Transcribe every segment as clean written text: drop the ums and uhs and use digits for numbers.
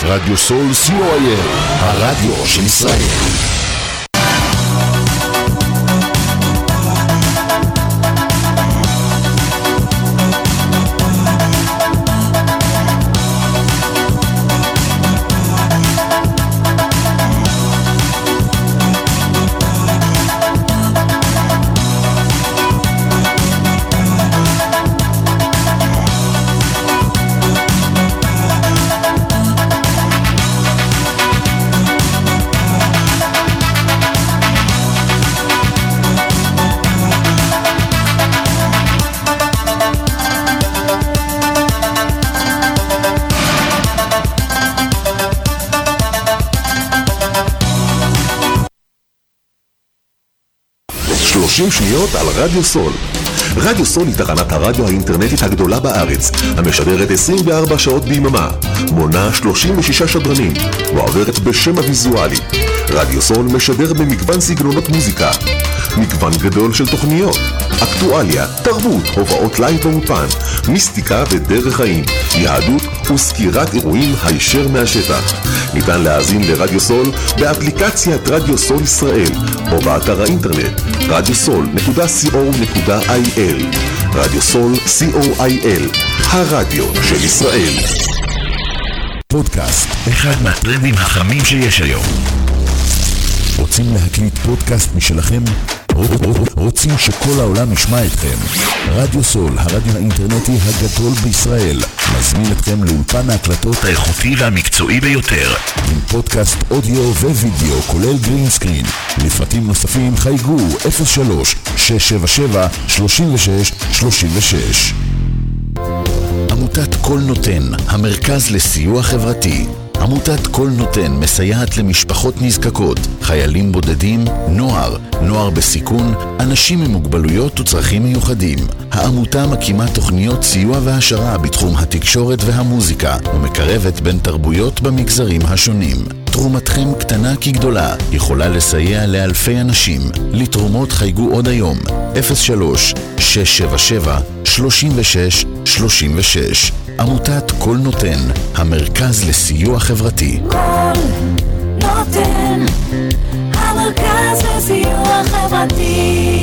רדיו סול co.il, הרדיו של ישראל. שניות על רדיו סול. רדיו סול היא תחנת הרדיו האינטרנטית הגדולה בארץ, המשדרת 24 שעות ביממה, מונה 36 שדרנים, ועוברת בשם הוויזואלי. רדיו סול משדר במגוון סגנונות מוזיקה, מגוון גדול של תוכניות, אקטואליה, תרבות, הובאות לייב ואופן, מיסטיקה ודרך חיים, יהדות וסקירת אירועים הישר מהשטח. ניתן להאזין לרדיו סול באפליקציית רדיו סול ישראל או באתר האינטרנט radiosol.co.il. רדיו סול co.il, הרדיו של ישראל. פודקאסט, אחד מהטרנדים החמים שיש היום. רוצים להקליט פודקאסט משלכם? רוצים שכל העולם ישמע אתכם? רדיו סול, הרדיו האינטרנטי הגדול בישראל, מזמין אתכם לאולפן ההקלטות האיכותי והמקצועי ביותר, עם פודקאסט אודיו ווידאו כולל גרין סקרין. לפרטים נוספים חייגו 03-677-3636. עמותת כל נותן, המרכז לסיוע חברתי. עמותת כל נותן מסייעת למשפחות נזקקות, חיילים בודדים, נוער בסיכון, אנשים עם מוגבלויות וצרכים מיוחדים. העמותה מקימה תוכניות סיוע והשרה בתחום התקשורת והמוזיקה, ומקרבת בין תרבויות במגזרים השונים. תרומתכם קטנה כגדולה, יכולה לסייע לאלפי אנשים. לתרומות חייגו עוד היום 03-677-3636. עמותת כל נותן, המרכז לסיוע חברתי. כל נותן, המרכז לסיוע חברתי.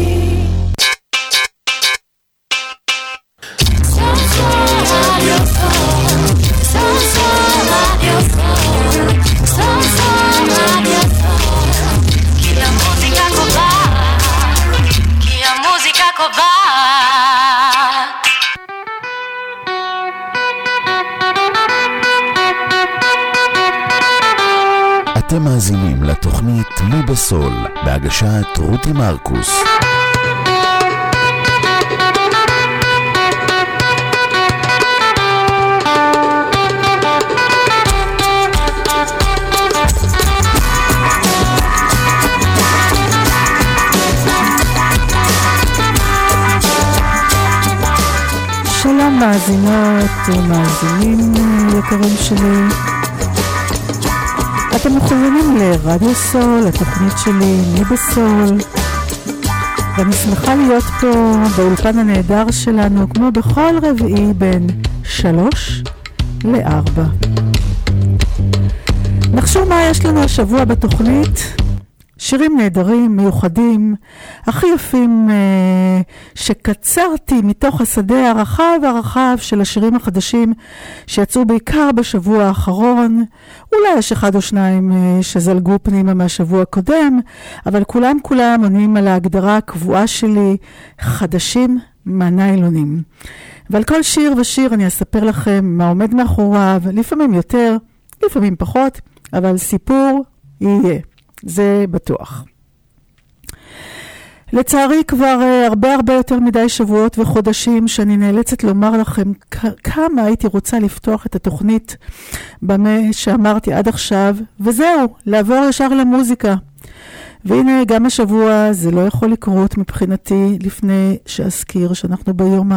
אתם מאזינים לתוכנית מי בסול, בהגשת רותי מרקוס. שלום מאזינות ומאזינים יקרים שלי, אתם מכוונים לרדיו סול, התוכנית שלי מי בסול, ואני שמחה להיות פה באולפן הנהדר שלנו כמו בכל רביעי בין 3 ל-4. נחשוב מה יש לנו השבוע בתוכנית. שירים נהדרים, מיוחדים, הכי יפים שקצרתי מתוך השדה הרחב של השירים החדשים שיצאו בעיקר בשבוע האחרון. אולי יש אחד או שניים שזלגו פנימה מהשבוע הקודם, אבל כולם עונים על ההגדרה הקבועה שלי, חדשים מהניילונים. ועל כל שיר ושיר אני אספר לכם מה עומד מאחוריו, לפעמים יותר, לפעמים פחות, אבל סיפור יהיה. זה בטוח. לצערי כבר הרבה יותר מדי שבועות וחודשים שאני נאלצת לומר לכם כמה הייתי רוצה לפתוח את התוכנית במה שאמרתי עד עכשיו, וזהו, לעבור ישר למוזיקה. והנה גם השבוע זה לא יכול לקרות מבחינתי לפני שאזכיר שאנחנו ביום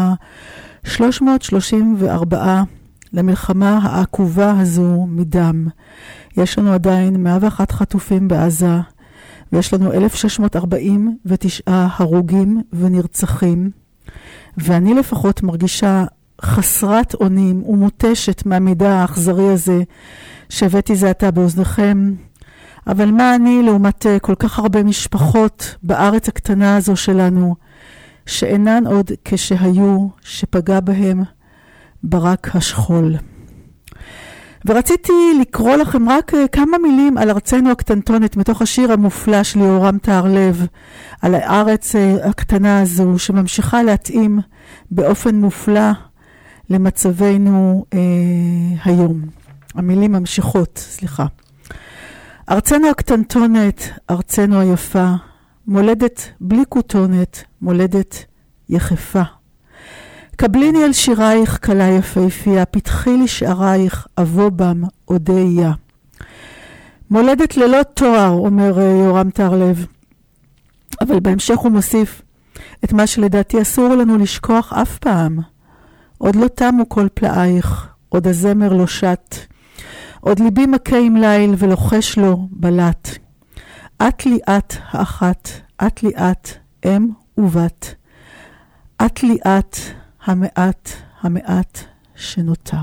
ה-334 למלחמה העקובה הזו מדם. יש לנו עדיין 101 חטופים בעזה, ויש לנו 1649 הרוגים ונרצחים, ואני לפחות מרגישה חסרת אונים ומוטשת מהמידע האכזרי הזה שהבאתי זה עתה באוזניכם. אבל מה אני לעומת כל כך הרבה משפחות בארץ הקטנה הזו שלנו, שאינן עוד כשהיו, שפגע בהם ברק השכול. ורציתי לקרוא לכם רק כמה מילים על ארצנו הקטנטונת, מתוך השיר המופלא של יהורם טהרלב, על הארץ הקטנה הזו, שממשיכה להתאים באופן מופלא למצבנו היום. המילים ממשיכות, סליחה. ארצנו הקטנטונת, ארצנו היפה, מולדת בלי כותונת, מולדת יחפה. קבליני על שירייך קלה יפהפייה, פתחי לי שערייך, אבוא בם עודיה. מולדת ללא תואר, אומר יהורם טהרלב. אבל בהמשך הוא מוסיף את מה שלדעתי אסור לנו לשכוח אף פעם. עוד לא תמו כל פלאייך, עוד הזמר לא שט. עוד ליבי מכה עם ליל ולוחש לו בלט. את לי את האחת, את לי את אם ובת. את לי את המעט, המעט שנותר.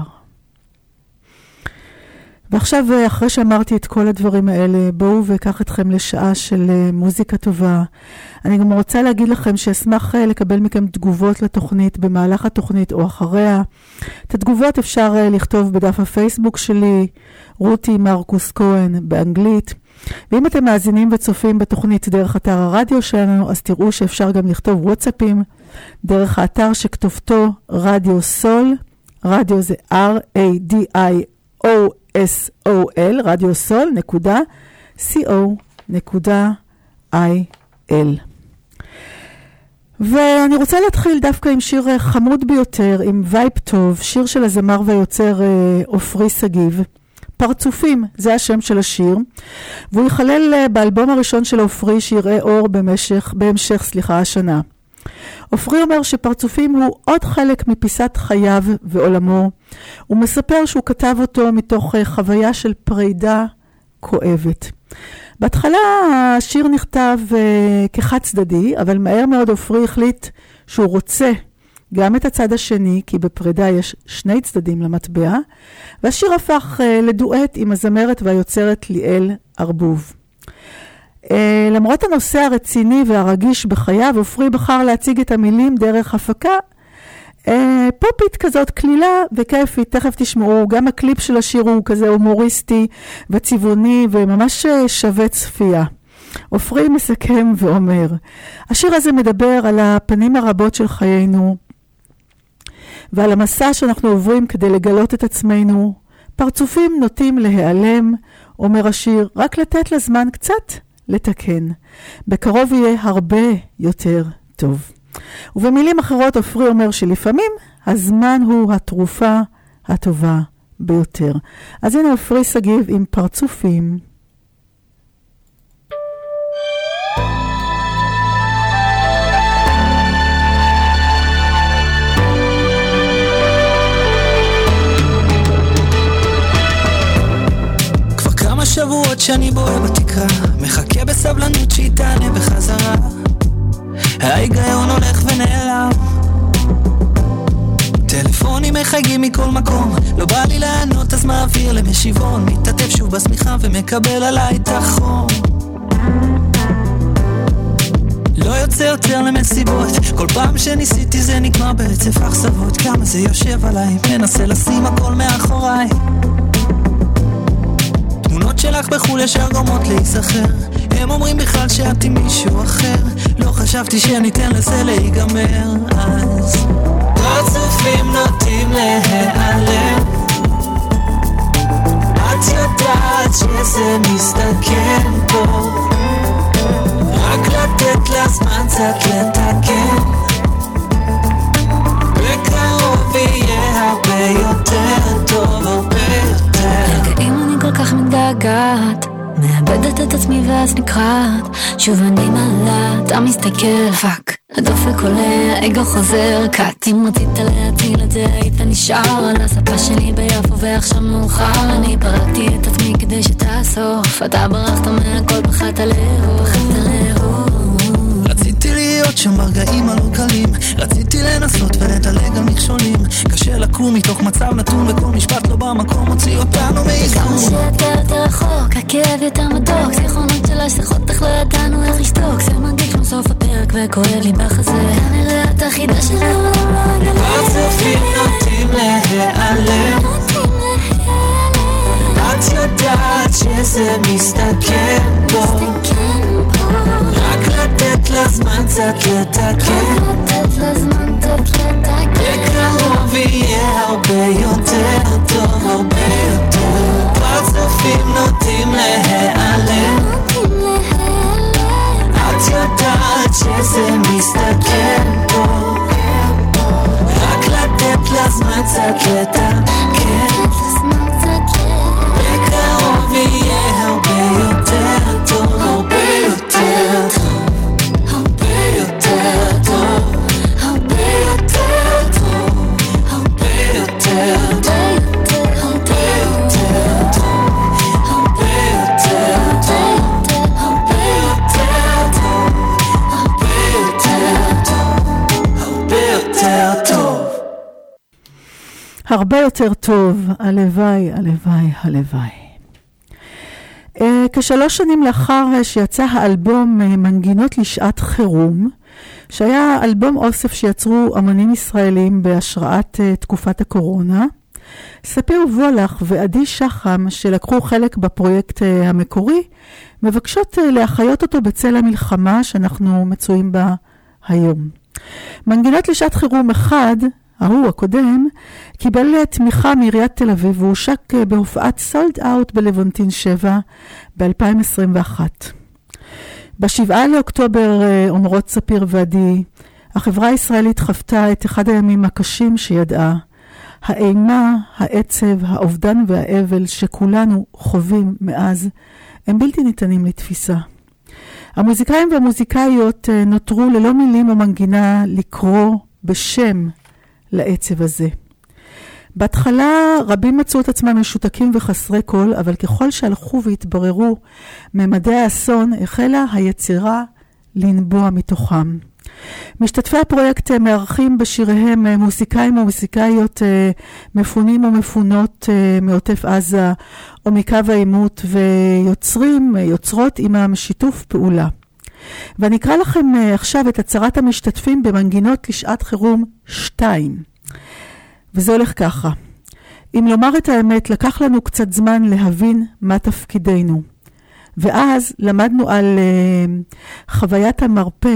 ועכשיו, אחרי שאמרתי את כל הדברים האלה, בואו ואקח אתכם לשעה של מוזיקה טובה. אני גם רוצה להגיד לכם שאשמח לקבל מכם תגובות לתוכנית במהלך התוכנית או אחריה. את התגובות אפשר לכתוב בדף הפייסבוק שלי, רותי מרקוס כהן באנגלית. ואם אתם מאזינים וצופים בתוכנית דרך אתר הרדיו שלנו, אז תראו שאפשר גם לכתוב וואטסאפים דרך האתר שכתובתו רדיו סול. רדיו זה RADIOSOL, radiosol.co.il. ואני רוצה להתחיל דווקא עם שיר חמוד ביותר, עם וייב טוב, שיר של הזמר והיוצר עופרי סגיב. פרצופים, זה השם של השיר, והוא ייכלל באלבום הראשון של עופרי שיראה אור בהמשך השנה. עופרי אומר שפרצופים הוא עוד חלק מפיסת חייו ועולמו. הוא מספר שהוא כתב אותו מתוך חוויה של פרידה כואבת. בהתחלה השיר נכתב כחד צדדי, אבל מהר מאוד עופרי החליט שהוא רוצה גם את הצד השני, כי בפרידה יש שני צדדים למטבע, והשיר הפך לדואט עם הזמרת והיוצרת ליאל ארבוב. למרות הנושא הרציני והרגיש בחייו, עופרי בחר להציג את המילים דרך הפקה פופית כזאת, כלילה וכיפית. תכף תשמעו, גם הקליפ של השיר הוא כזה הומוריסטי וצבעוני וממש שווה צפייה. עופרי מסכם ואומר, השיר הזה מדבר על הפנים הרבות של חיינו, ועל המסע שאנחנו עוברים כדי לגלות את עצמנו. פרצופים נוטים להיעלם, אומר השיר, רק לתת לזמן קצת לתקן. בקרוב יהיה הרבה יותר טוב. ובמילים אחרות עופרי אומר שלפעמים הזמן הוא התרופה הטובה ביותר. אז הנה עופרי סגיב עם פרצופים. שבועות שאני בואה בתקרה, מחכה בסבלנות שהיא תענה בחזרה. ההיגיון הולך ונעלם, טלפונים מחייגים מכל מקום, לא בא לי לענות אז מעביר למשיבון, מתעטף שוב בסמיכה ומקבל עליי את החום. לא יוצא יותר למסיבות, כל פעם שניסיתי זה נגמר ברצף אכזבות. כמה זה יושב עליי, מנסה לשים הכל מאחוריי. תמונות שלך בחול ישר גורמות להיזכר, הם אומרים בכלל שאת עם מישהו אחר, לא חשבתי שניתן לזה להיגמר. אז פרצופים נוטים להיעלם, את יודעת שזה מסתכן פה, רק לתת לזמן קצת לתקן, בקרוב יהיה הרבה יותר טוב, הרבה יותר. רגעים אני כל כך מתגעגעת, מאבדת את עצמי ואז נקראת, שוב אני מעלה, אתה מסתכל, פאק, הדופק עולה, האגו חוזר, קאט. אם רצית להציל את זה היית נשאר על הספה שלי ביפו ועכשיו מאוחר, אני פרקתי את עצמי כדי שתאסוף, אתה ברחת מהכל, בחת לאהוב. רציתי להיות שם ברגעים הלא קלים, רציתי לנסות ולדלג על מכשולים, קשה לקום מתוך מצב נתון וכל משפט לא במקום הוציא אותנו מאיזון. שאתה יותר רחוק, הכאב יותר מתוק, זיכרונות של השיחות איך לא ידענו איך לשתוק, זה מרגיש כמו סוף הפרק וכואב לי בחזה, כנראה את החידה שלנו פרצופים נוטים להיעלם, את יודעת שזה מסתכן פה, רק לתת לזמן קצת לתקן, בקרוב יהיה הרבה יותר טוב, הרבה יותר. פרצופים נוטים להיעלם, את יודעת שזה מסתכן פה, רק לתת לזמן קצת לתקן, בקרוב יהיה הרבה יותר טוב, הרבה יותר טוב, הרבה יותר טוב, הרבה יותר טוב, הרבה יותר טוב, הרבה יותר טוב, הרבה יותר טוב, הרבה יותר טוב, הרבה יותר טוב, הרבה יותר טוב. הרבה יותר טוב, הלוואי, הלוואי, הלוואי. כשלוש שנים לאחר שיצא האלבום מנגינות לשעת חירום, שהיה אלבום אוסף שיצרו אמנים ישראלים בהשראת תקופת הקורונה, ספיר וולך ועדי שחם שלקחו חלק בפרויקט המקורי, מבקשות להחיות אותו בצל המלחמה שאנחנו מצויים בה היום. מנגינות לשעת חירום אחד, ההוא הקודם, קיבל תמיכה מעיריית תל אביב והושק בהופעת סולד אאוט בלוונטין 7 ב-2021. ב7 לאוקטובר, אומרות ספיר ועדי, החברה הישראלית חוותה את אחד הימים הקשים שידעה. האימה, העצב, האובדן והאבל שכולנו חווים מאז, הם בלתי ניתנים לתפיסה. המוזיקאים והמוזיקאיות נותרו ללא מילים ומנגינה לקרוא בשם לעצב הזה. בהתחלה רבים מצאו את עצמם משותקים וחסרי קול, אבל ככל שהלכו והתבררו ממדי האסון, החלה היצירה לנבוע מתוכם. משתתפי הפרויקט מארחים בשיריהם מוזיקאים ומוזיקאיות מפונים ומפונות מעוטף עזה או מקו העימות, ויוצרות עמם שיתוף פעולה. ואני אקרא לכם עכשיו את הצהרת המשתתפים במנגינות לשעת חירום 2. וזה הולך ככה. אם לומר את האמת, לקח לנו קצת זמן להבין מה תפקידנו. ואז למדנו על חוויית המרפא,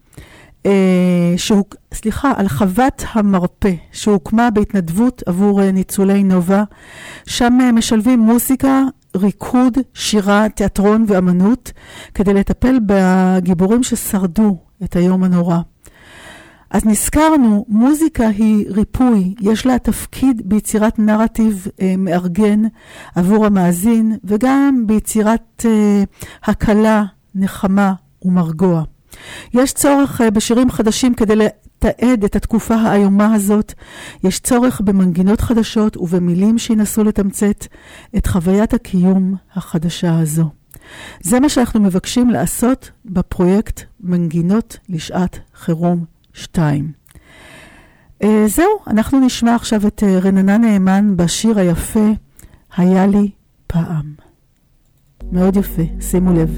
על חוות המרפא שהוקמה בהתנדבות עבור ניצולי נובה. שם משלבים מוזיקה, ריקוד, שירה, תיאטרון ואמנות כדי לטפל בגיבורים ששרדו את היום הנורא. אז נזכרנו, מוזיקה היא ריפוי, יש לה תפקיד ביצירת נרטיב מארגן עבור המאזין, וגם ביצירת הקלה, נחמה ומרגוע. יש צורך בשירים חדשים כדי לתעד את התקופה האיומה הזאת, יש צורך במנגינות חדשות ובמילים שינסו לתמצת את חוויית הקיום החדשה הזו. זה מה שאנחנו מבקשים לעשות בפרויקט מנגינות לשעת חירום 2. זהו, אנחנו נשמע עכשיו את רננה נאמן בשיר היפה היה לי פעם. מאוד יפה, שימו לב.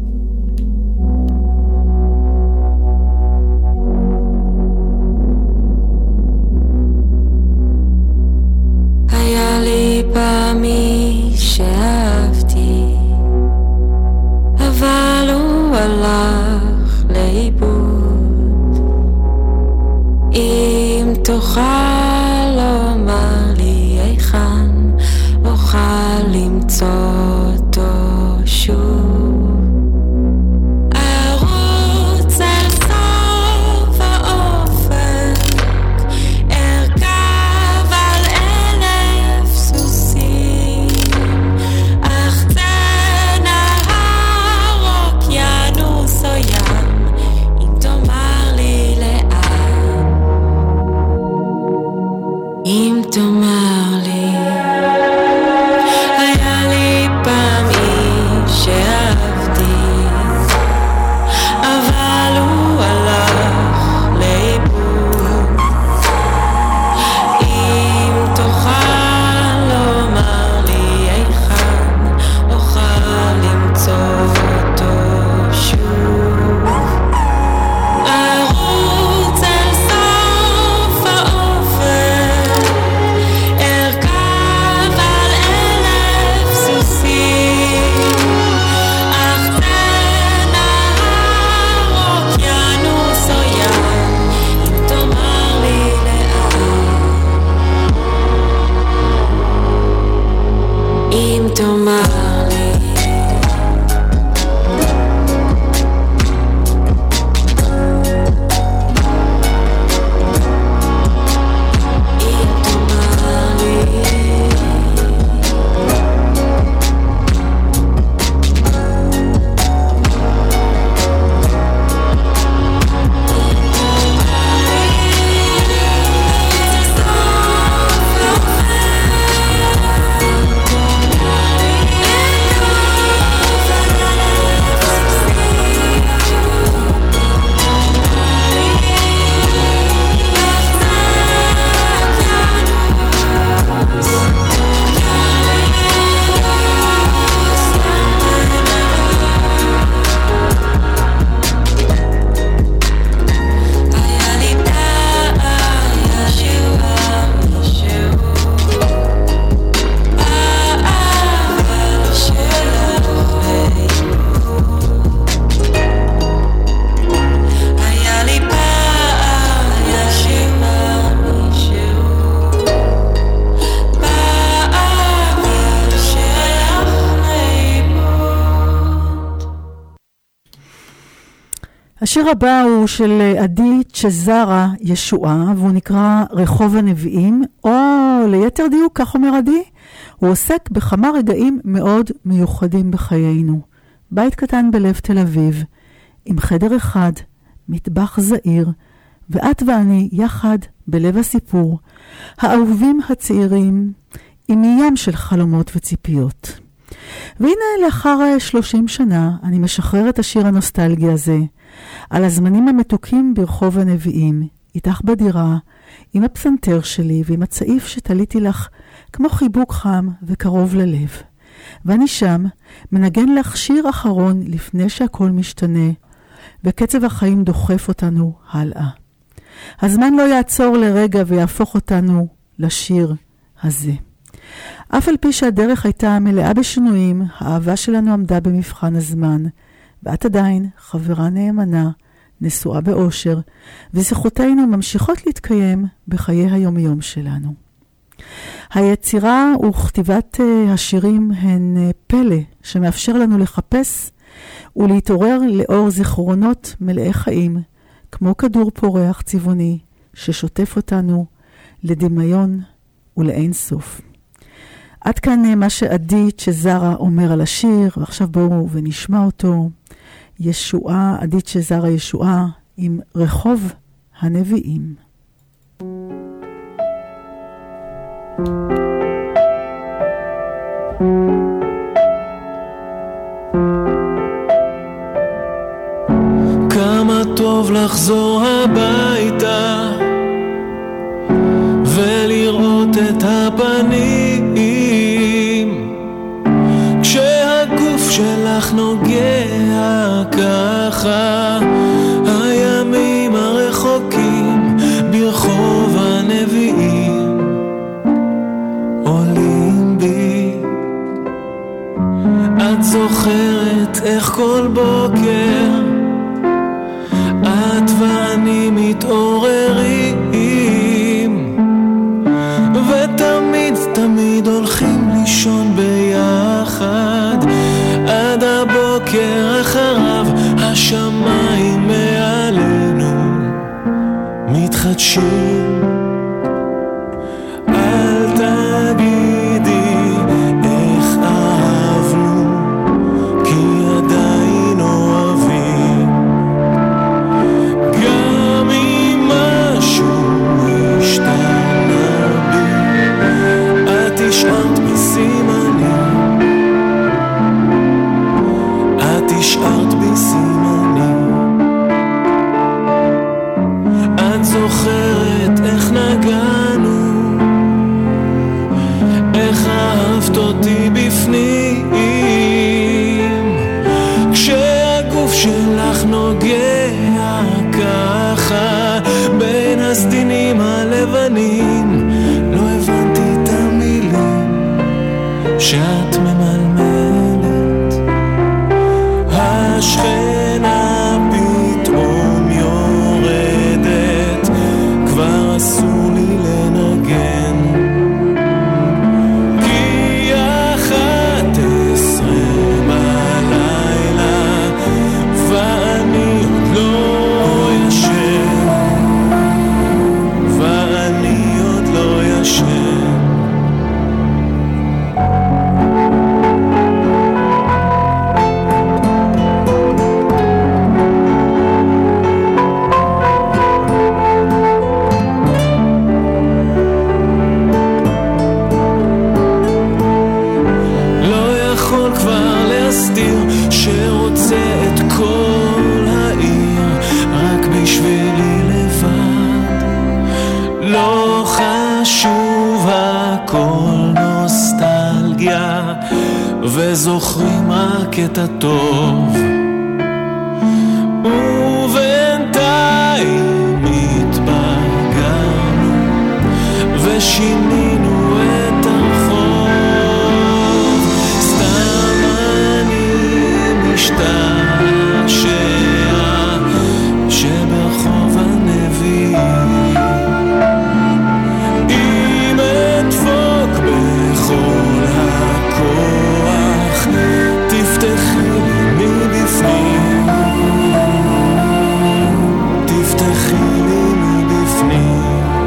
היה לי פעמי שאהבתי, אבל הוא הלך לאיבוד. אם תוכל לומר לי היכן אוכל למצוא אותו שוב. ארוץ אל סוף האופק, ארכב על 1000 סוסים. אם תאמר לי השיר הבא הוא של עדי צ'זרה ישועה, והוא נקרא רחוב הנביאים, או ליתר דיוק, כך אומר עדי, הוא עוסק בכמה רגעים מאוד מיוחדים בחיינו. בית קטן בלב תל אביב, עם חדר אחד, מטבח זעיר, ואת ואני יחד בלב הסיפור, האהובים הצעירים, עם מים של חלומות וציפיות. והנה לאחר 30 שנה אני משחרר את השיר הנוסטלגי הזה, על הזמנים המתוקים ברחוב הנביאים, איתך בדירה, עם הפסנתר שלי ועם הצעיף שתליתי לך כמו חיבוק חם וקרוב ללב. ואני שם מנגן לך שיר אחרון לפני שהכל משתנה, וקצב החיים דוחף אותנו הלאה. הזמן לא יעצור לרגע ויהפוך אותנו לשיר הזה. אף על פי שהדרך הייתה מלאה בשינויים, האהבה שלנו עמדה במבחן הזמן, ואת עדיין חברה נאמנה, נשואה באושר, ושיחותינו ממשיכות להתקיים בחיי היומיום שלנו. היצירה וכתיבת השירים הן פלא שמאפשר לנו לחפש ולהתעורר לאור זיכרונות מלאי חיים, כמו כדור פורח צבעוני ששוטף אותנו לדמיון ולאין סוף. עד כאן מה שעדי צ'זרה אומר על השיר, ועכשיו בואו ונשמע אותו. ישועה, עדי צ'זרה ישועה, עם רחוב הנביאים. כמה טוב לחזור הביתה ולראות את הפנים כשהגוף שלך נוגע ככה, הימים הרחוקים ברחוב הנביאים עולים בי. את זוכרת איך כל בוקר את ואני מתעוררים, ותמיד תמיד הולכים לישון ביחד עד הבוקר אחריו השמיים מעלינו מתחדשים. אל תגידי איך אהבנו, כי עדיין אוהבים, גם אם משהו השתנה בי, את השארת בי סימנים, את השארת בי סימנים. את זוכרת איך נגענו, איך אהבת אותי בפנים, כשהגוף שלך נוגע ככה בין הסדינים הלבנים. לא הבנתי את המילים שאת ממלמלת, השכנה פתאום יורדת, כבר אסור לי לנגן, כי אחת וזוכרים רק את הטוב, ובינתיים התבגרנו ושינינו את הרחוב. סתם אני משתעשע שברחוב הנביאים אם אדפוק בכל הכוח תפתחי לי מבפנים, תפתחי לי מבפנים.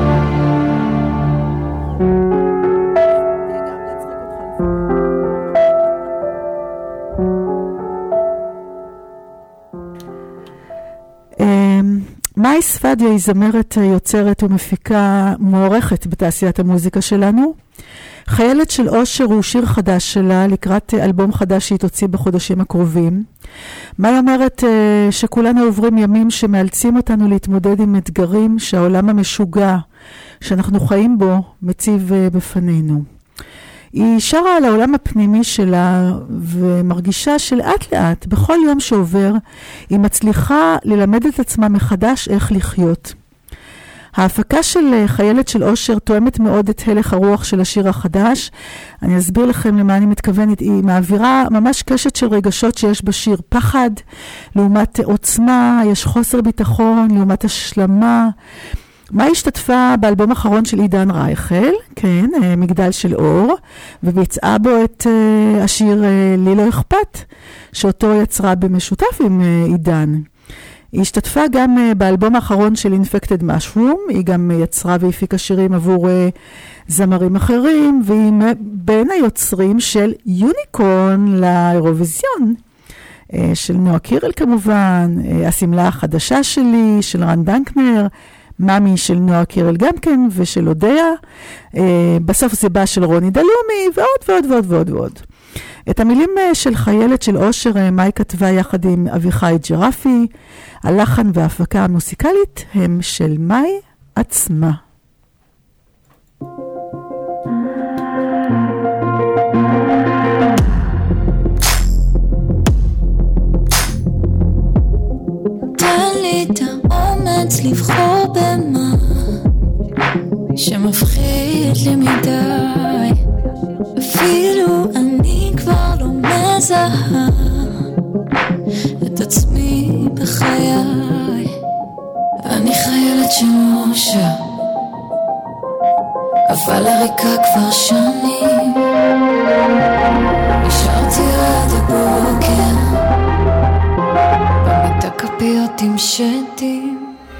מאי ספדיה היא זמרת, יוצרת ומפיקה מוערכת בתעשיית המוזיקה שלנו. חיילת של אושר הוא שיר חדש שלה לקראת אלבום חדש שהיא תוציא בחודשים הקרובים. מאי אומרת שכולנו עוברים ימים שמאלצים אותנו להתמודד עם אתגרים שהעולם המשוגע שאנחנו חיים בו מציב בפנינו. היא שרה על העולם הפנימי שלה ומרגישה שלאט לאט בכל יום שעובר היא מצליחה ללמד את עצמה מחדש איך לחיות. ההפקה של חיילת של אושר תואמת מאוד את הלך הרוח של השיר החדש. אני אסביר לכם למה אני מתכוונת. היא מעבירה ממש קשת של רגשות שיש בשיר. פחד לעומת עוצמה, יש חוסר ביטחון לעומת השלמה. מה השתתפה באלבום האחרון של עידן רייכל, כן, מגדל של אור, וביצעה בו את השיר לי לא אכפת, שאותו יצרה במשותף עם עידן. היא השתתפה גם באלבום האחרון של Infected Mushroom, היא גם יצרה והפיקה שירים עבור זמרים אחרים, והיא בין היוצרים של יוניקורן לאירוויזיון, של נועה קירל כמובן, הסמלה החדשה שלי, של רן דנקנר, מאמי של נועה קירל גם כן, ושל אודיה. בסוף זה בא של רוני דלומי, ועוד ועוד ועוד ועוד ועוד. את המילים של חיילת של אושר, מאי כתבה יחד עם אביחי ג'רפי. הלחן וההפקה המוסיקלית הם של מאי עצמה. תן לי את האומץ לבחור במה שמפחיד לי מדי, אפילו אני כבר לא מזהה את עצמי בחיי. אני חיילת של אושר, אבל הריקה כבר שנים, נשארתי עד הבוקר במיטה כפיות עם שדים.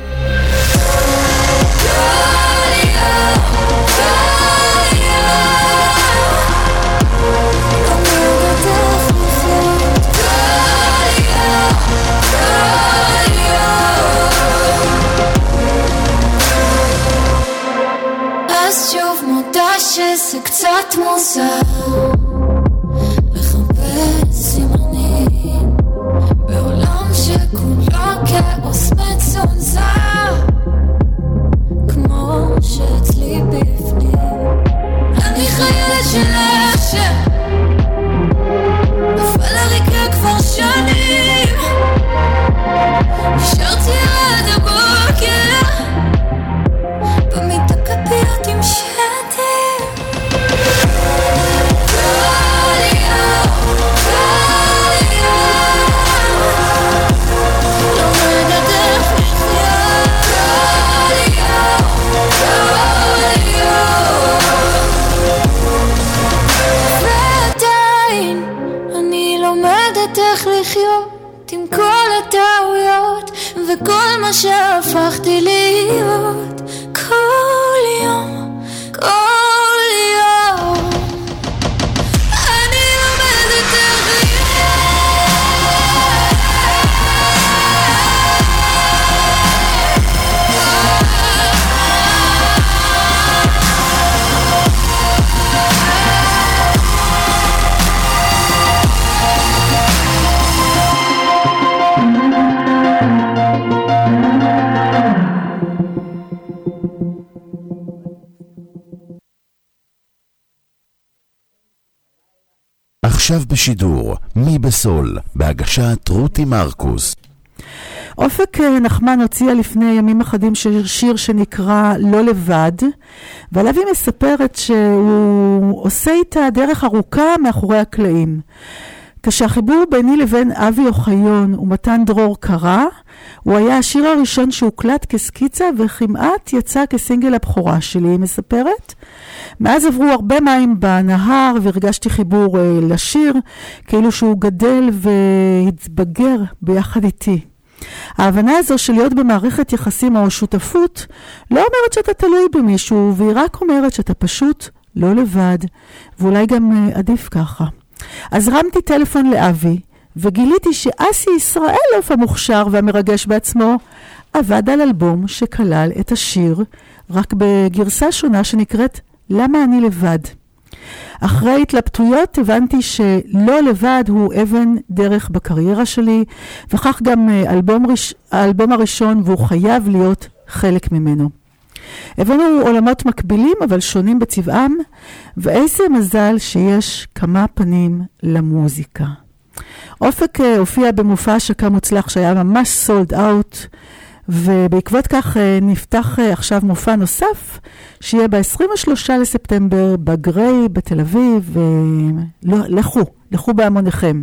אז שוב מודה שזה קצת מוזר לחפש סימנים בעולם שכולו כאוס מצונזר, כמו שאצלי בפנים. אני חיילת של אושר, אבל הריקה כבר שנים, נשארתי עד הבוקר במיטה כפיות עם שדים. כל יום, לומדת איך לחיות. כל יום, ועדיין אני לומדת איך לחיות עם כל הטעויות וכל מה שהפכתי להיות. כל יום, כל יום אני לומדת איך עכשיו בשידור, מי בסול, בהגשת רותי מרקוס. אופק נחמן הוציאה לפני ימים אחדים שיר שנקרא לא לבד, ועליו היא מספרת שהוא עושה איתה דרך ארוכה מאחורי הקלעים. כשהחיבור ביני לבין אבי אוחיון ומתן דרור קרה, הוא היה השיר הראשון שהוקלט כסקיצה וכמעט יצא כסינגל הבכורה שלי, היא מספרת. מאז עברו הרבה מים בנהר והרגשתי חיבור לשיר, כאילו שהוא גדל והתבגר ביחד איתי. ההבנה הזו של להיות במערכת יחסים או שותפות לא אומרת שאתה תלוי במישהו, והיא רק אומרת שאתה פשוט לא לבד, ואולי גם עדיף ככה. אז רמתי טלפון לאבי, וגיליתי שאסי ישראלוף המוכשר והמרגש בעצמו, עבד על אלבום שכלל את השיר, רק בגרסה שונה שנקראת למה אני לבד. אחרי התלבטויות הבנתי שלא לבד הוא אבן דרך בקריירה שלי, וכך גם האלבום הראשון, והוא חייב להיות חלק ממנו. הבאנו עולמות מקבילים אבל שונים בצבעם, ואיזה מזל שיש כמה פנים למוזיקה. אופק הופיע במופע השקה מוצלח שהיה ממש סולד אאוט, ובעקבות כך נפתח עכשיו מופע נוסף שיהיה ב-23 לספטמבר בגריי בתל אביב, לכו בהמוניכם.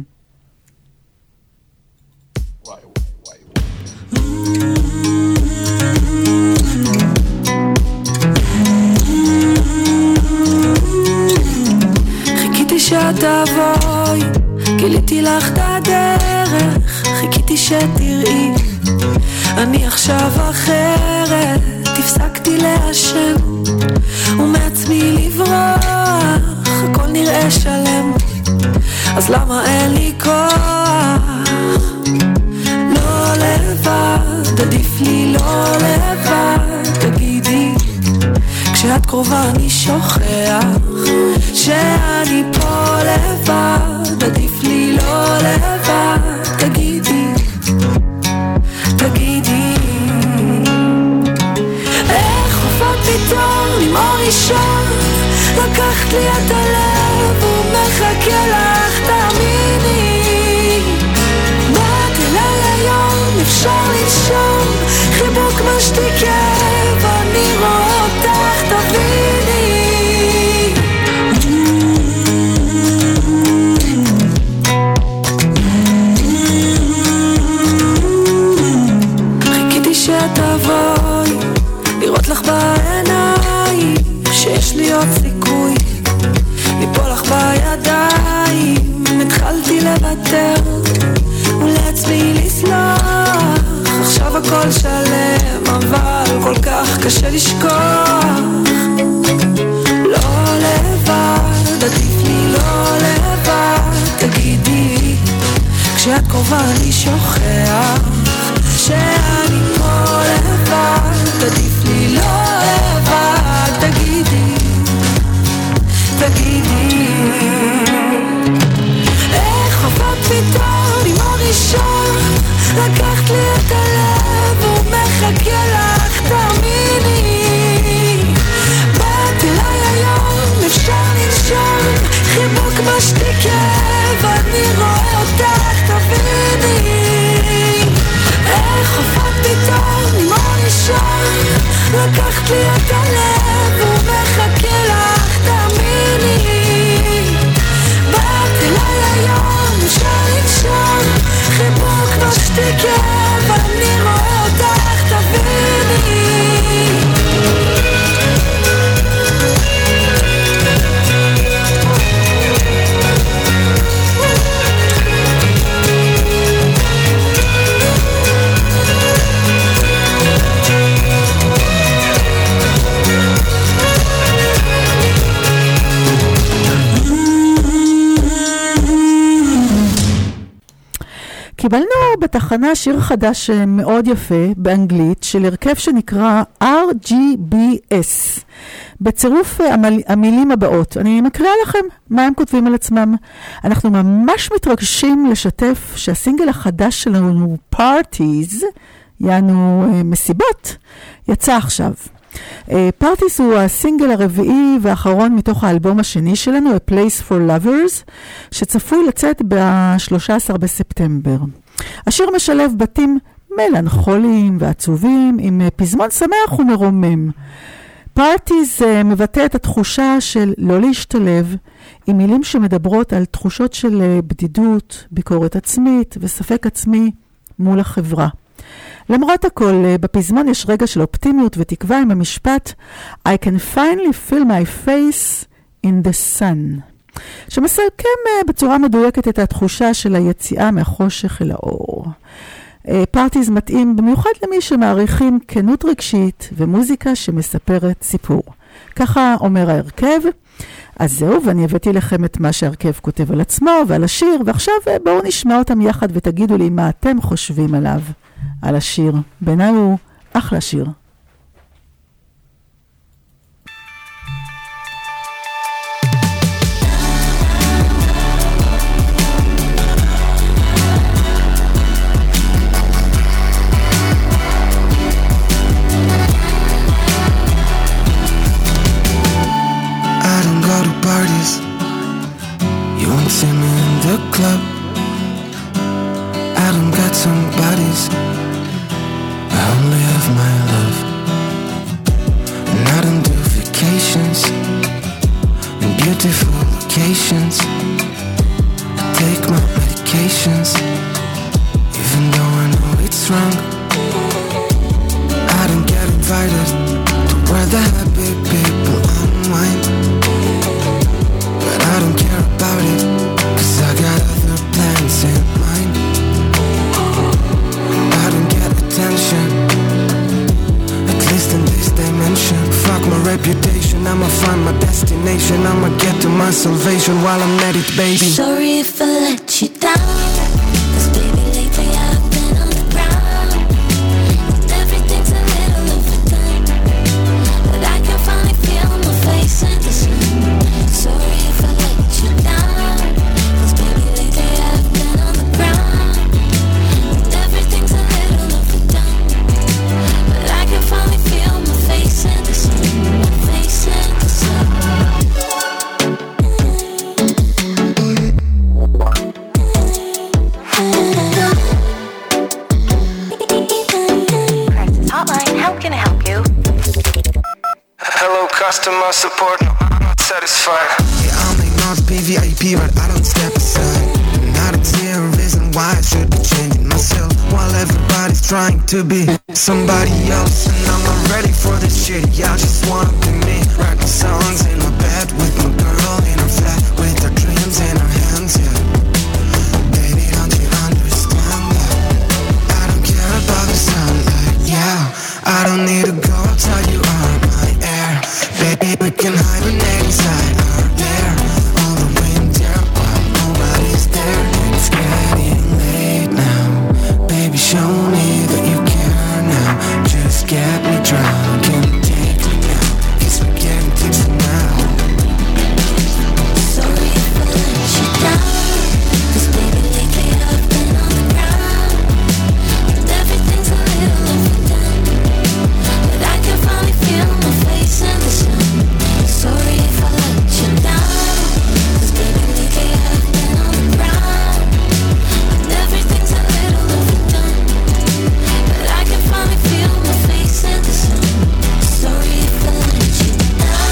חיכיתי שתבואי, גיליתי לך את הדרך, חיכיתי שתראי אני עכשיו אחרת, הפסקתי להשם ומעצמי לברוח, הכל נראה שלם, אז למה אין לי כוח? לא לבד, עדיף לי לא לבד, תגידי כשאת קרובה אני שוכח שאני פה לבד, עדיף לי לא לבד, תגידי איך הופעת פתאום עם אור ראשון, לקחת לי את הלב ומחכה לך, תאמיני באת אליי היום, אפשר לנשום חיבוק משתיקה ואני רואה אותך, תביני שתבואי לראות לך בעיניים שיש לי עוד סיכוי ליפול לך בידיים, התחלתי לוותר ולעצמי לסלוח, עכשיו הכל שלם אבל כל כך קשה לשכוח, לא לבד, עדיף לי לא לבד, תגידי כשאת קרובה אני שוכח שאני פה לבד, עדיף לי לא לבד, תגידי איך עובד פתאום עם הראשון, לקחת לי את הלב ומחכה לך, תאמיני באת אליי היום, אפשר לנשום חיבוק משתיקה ואני רואה אותך, תביני איך הופעת פתאום עם הראשון, לקחת לי את הלב ומחכה לך, תאמיני באת אליי היום, אפשר לנשום חיבוק משתיקה ואני רואה אותך, תביני קיבלנו בתחנה שיר חדש מאוד יפה באנגלית של הרכב שנקרא RGBS, בצירוף המילים הבאות. אני מקריאה לכם מה הם כותבים על עצמם. אנחנו ממש מתרגשים לשתף שהסינגל החדש שלנו, Parties, יענו מסיבות, יצא עכשיו. פארטיס הוא הסינגל הרביעי והאחרון מתוך האלבום השני שלנו, A Place for Lovers, שצפוי לצאת ב-13 בספטמבר. השיר משלב בתים מלנכוליים ועצובים עם פזמון שמח ומרומם. פארטיס מבטא את התחושה של לא להשתלב, עם מילים שמדברות על תחושות של בדידות, ביקורת עצמית וספק עצמי מול החברה. למרות הכל, בפזמון יש רגע של אופטימיות ותקווה עם המשפט I can finally feel my face in the sun, שמסכם בצורה מדויקת את התחושה של היציאה מהחושך אל האור. פארטיס מתאים במיוחד למי שמעריכים כנות רגשית ומוזיקה שמספרת סיפור. ככה אומר ההרכב. אז זהו, ואני הבאתי לכם את מה שהרכב כותב על עצמו ועל השיר, ועכשיו בואו נשמע אותם יחד ותגידו לי מה אתם חושבים עליו, על השיר. בעיניי הוא אחלה שיר. You won't see me in the club. I don't got some bodies, I only have my love. And I don't do vacations in beautiful locations. I take my medications, even though I know it's wrong. I don't get invited to where the happy people unwind. I don't care about it, 'cause I got other plans in mind. I don't get attention, at least in this dimension. Fuck my reputation, I'ma find my destination. I'ma get to my salvation while I'm at it, baby. Sorry if I let you down, 'cause baby lately I've been on the ground, and everything's a little overdone, but I can finally feel my face in the sun. Sorry if I let you down, 'cause baby lately I've been on the ground, and everything's a little overdone, but I can finally feel my face in the sun, my face in the sun. Crisis Hotline, how can I help you? Hello customer support, no I'm not satisfied. Yeah, I'll make noise PVIP, but I don't step aside. And I don't see a reason why I should be changing myself, while everybody's trying to be somebody else. And I'm not ready for this shit, yeah, I just wanna be me. Writing songs in my bed with my girl in her flat, with her dreams in her hands, yeah. Baby, don't you understand that? I don't care about the sunlight, yeah. I don't need to go tell you are my air. Baby, we can hibernate inside our air all the winter while nobody's there. It's getting late now, baby, show me that you care now. Just get me drunk and take me now, 'cause we're getting tipsy now. Sorry if I let you down, 'cause baby lately I've been on the ground, and everything's a little overdone, but I can finally feel my face in the sun. Sorry if I let you down, 'cause baby lately I've been on the ground, and everything's a little overdone, but I can finally feel my face in the sun. Sorry if I let you down.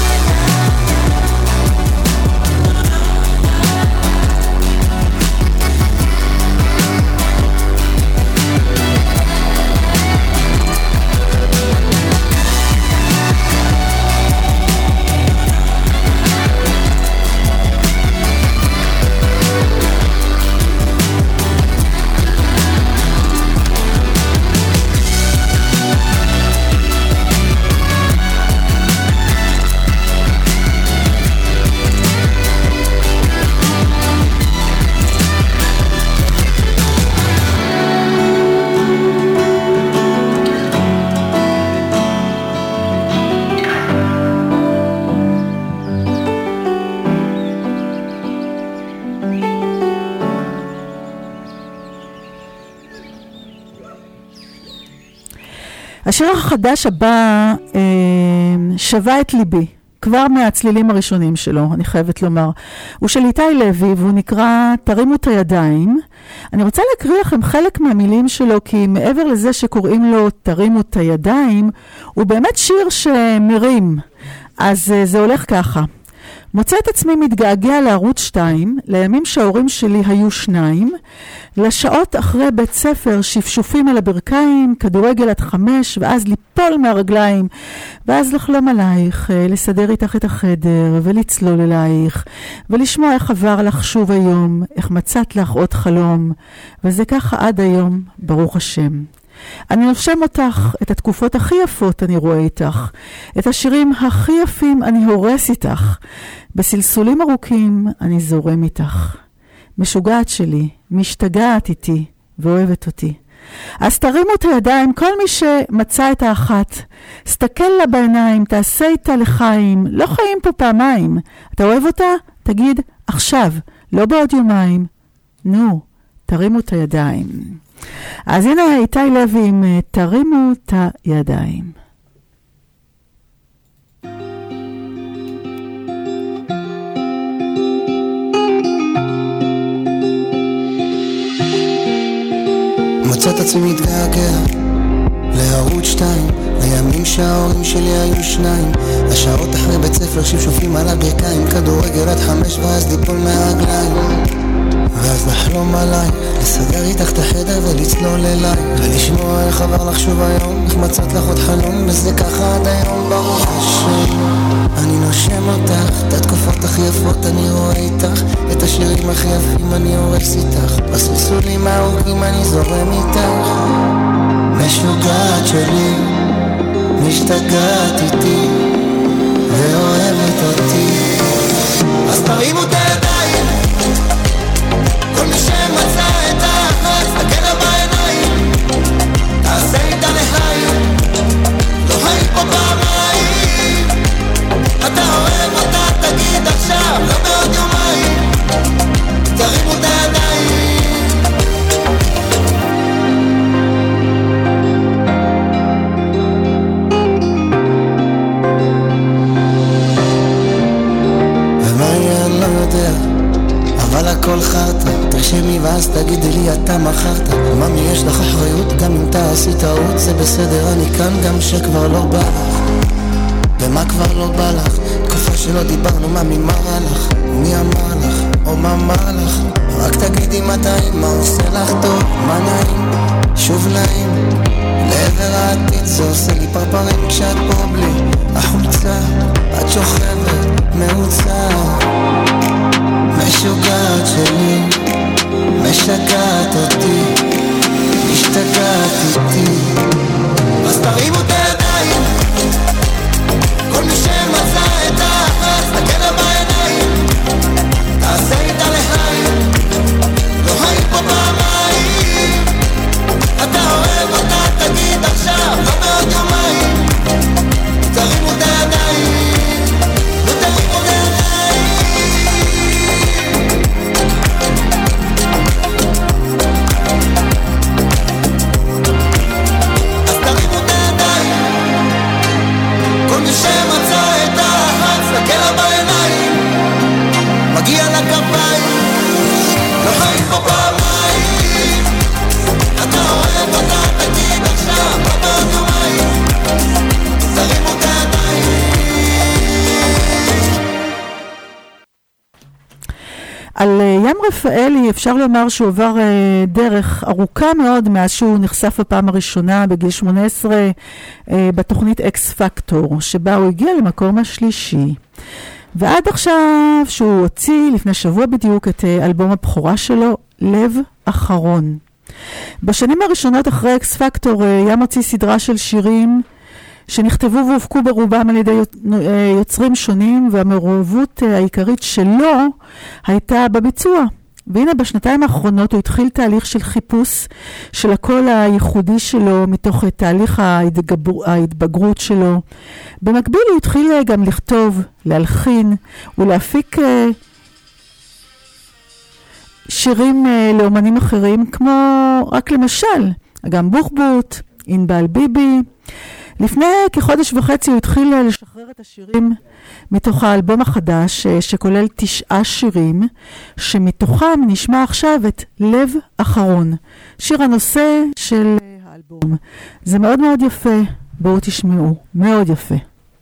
השיר החדש הבא שווה את ליבי, כבר מהצלילים הראשונים שלו, אני חייבת לומר. הוא של איתי לוי, והוא נקרא תרימו את הידיים. אני רוצה להקריא לכם חלק מהמילים שלו, כי מעבר לזה שקוראים לו תרימו את הידיים, הוא באמת שיר שמרים. אז זה הולך ככה. מוצא את עצמי מתגעגע לערוץ 2, לימים שההורים שלי היו 2, לשעות אחרי בית ספר, שפשופים על הברכיים, כדורגל עד 5, ואז ליפול מהרגליים, ואז לחלום עלייך, לסדר איתך את החדר, ולצלול אלייך, ולשמוע איך עבר לך שוב היום, איך מצאת לך עוד חלום, וזה ככה עד היום, ברוך השם. אני נושם אותך, את התקופות הכי יפות אני רואה איתך, את השירים הכי יפים אני הורס איתך, בסלסולים ארוכים אני זורם איתך. משוגעת שלי, משתגעת איתי ואוהבת אותי. אז תרימו את הידיים, כל מי שמצא את האחת, סתכל לה בעיניים, תעשה איתה לחיים, לא חיים פה פעמיים. אתה אוהב אותה? תגיד עכשיו, לא בעוד יומיים. נו, תרימו את הידיים. אז הנה איתי לוי עם תרימו את הידיים. מצאת עצמי מתגעגע לערוץ 2, לימים שההורים שלי היו 2, השעות אחרי בית ספר שפשופים על הברכיים, כדורגל עד 5 ואז ליפול מהרגליים, ואז לחלום עלייך, לסדר איתך את החדר ולצלול אלייך, ולשמוע איך עבר לך שוב היום, איך מצאת לך עוד חלום, וזה ככה עד היום, ברוך השם. אני נושם אותך, את התקופות הכי יפות אני רואה איתך, את השירים הכי יפים אני הורס איתך, בסלסולים הארוכים אני זורם איתך. משוגעת שלי, משתגעת איתי ואוהבת אותי. אז תרימו את הידיים, כל מי שמצא את האחת, סתכל לה בעיניים, תעשה איתה לחיים, לא חיים פה פעמיים. אתה אוהב אותה, תגיד עכשיו, לא בעוד יומיים. תרימו את הידיים. ומה יהיה אני לא יודע, אבל הכל חרטה, תרשמי ואז תגידי לי אתה מחרת. ממי יש לך אחריות, גם אם תעשי טעות זה בסדר, אני כאן גם שכבר לא בא לך. ומה כבר לא בא לך? תקופה שלא דיברנו, ממי מה רע לך? מי אמר לך? או מה אמר לך? רק תגידי מתי, מה עושה לך טוב? מה נעים? שוב נעים לעבר העתיד, זה עושה לי פרפרים כשאת פה בלי החולצה, את שוכבת מעוצה. משוגעת שלי, משגעת אותי, משתגעת איתי. אז תרימו את הידיים, כל מי שמצא את האחת, סתכל לה בעיניים, תעשה איתה לחיים, לא חיים פה פעמיים. אתה אוהב אותה, תגיד עכשיו, לא בעוד יומיים. תרימו את הידיים, לא תרימו את הידיים. אז תרימו את הידיים, כל מי שמצא את האחת, סתכל לה בעיניים, מגיע לכפיים, לא חיים פה פעמיים. אתה אוהב אותה, תגיד עכשיו, לא בעוד יומיים. תרימו את הידיים. על ים רפאלי אפשר לומר שהוא עבר דרך ארוכה מאוד מאז שהוא נחשף בפעם הראשונה בגיל 18 בתוכנית אקס פקטור, שבה הוא הגיע למקום השלישי. ועד עכשיו שהוא הוציא לפני שבוע בדיוק את אלבום הבכורה שלו, לב אחרון. בשנים הראשונות אחרי אקס פקטור ים הוציא סדרה של שירים שנכתבו והופקו ברובם על ידי יוצרים שונים, והמעורבות העיקרית שלו הייתה בביצוע. והנה בשנתיים האחרונות הוא התחיל תהליך של חיפוש של הקול הייחודי שלו מתוך תהליך ההתבגרות שלו. במקביל הוא התחיל גם לכתוב, להלחין ולהפיק שירים לאומנים אחרים, כמו רק למשל אגם בוחבוט, ענבל ביבי. לפני כחודש וחצי הוא התחיל לשחרר את השירים מתוך האלבום החדש, שכולל 9 שירים, שמתוכם נשמע עכשיו את לב אחרון, שיר הנושא של האלבום. זה מאוד מאוד יפה, בואו תשמעו, מאוד יפה.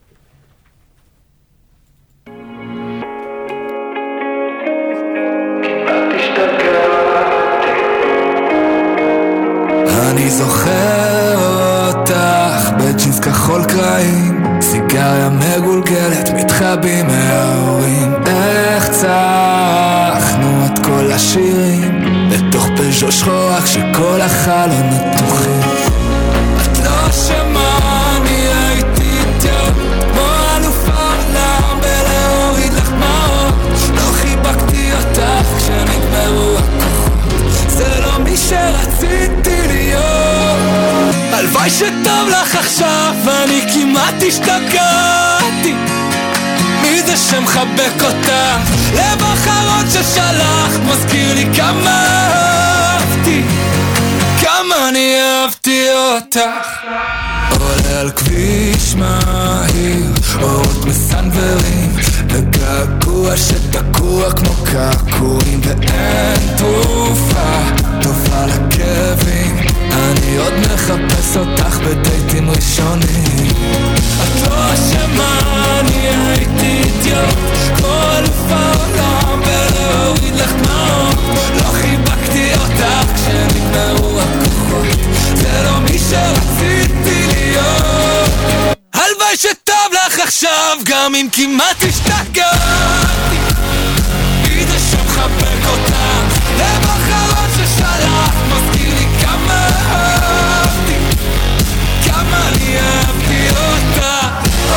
אני זוכר אותך בג'ינס כחול קרעים, סיגריה מגולגלת, מתחבאים מההורים. איך צחנו את כל השירים בתוך פז'ו שחורה כשכל החלונות פתוחים. את לא שמה, אני הייתי איתו כמו אלופה עולם בלהוריד לך דמעות. לא חיבקתי אותך כשנגמרו הכוחות, זה לא מי שרציתי להיות. הלוואי שטוב לך עכשיו, אני כמעט השתגעתי. מי זה שמחבק אותך? לב אחרון ששלחת מזכיר לי כמה אהבתי, כמה אני אהבתי אותך. עולה על כביש מהיר, אורות מסנברים, וגעגוע שתקוע כמו קעקועים, ואין תרופה טובה לכאבים. אני עוד מחפש אותך בדייטים ראשונים. את לא אשמה, אני הייתי אידיוט כמו אלופה עולם בלהוריד לך דמעות. לא חיבקתי אותך כשנגמרו הכוחות, זה לא מי שרציתי להיות. הלוואי שטוב לך עכשיו גם אם כמעט השתגעתי. מי זה שמחבק אותך? לב אחרון ששלחת מזכיר לי כמה אהבתי, כמה אני אהבתי אותך.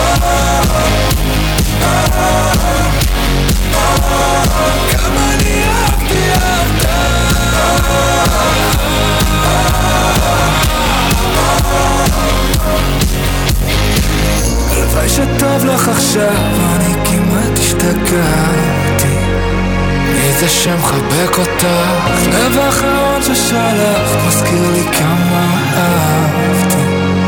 כמה אני אהבתי אותך. הלוואי שטוב לך עכשיו, אני כמעט השתגעתי. מי זה שמחבק אותך? לב האחרון ששלחת מזכיר לי כמה אהבתי,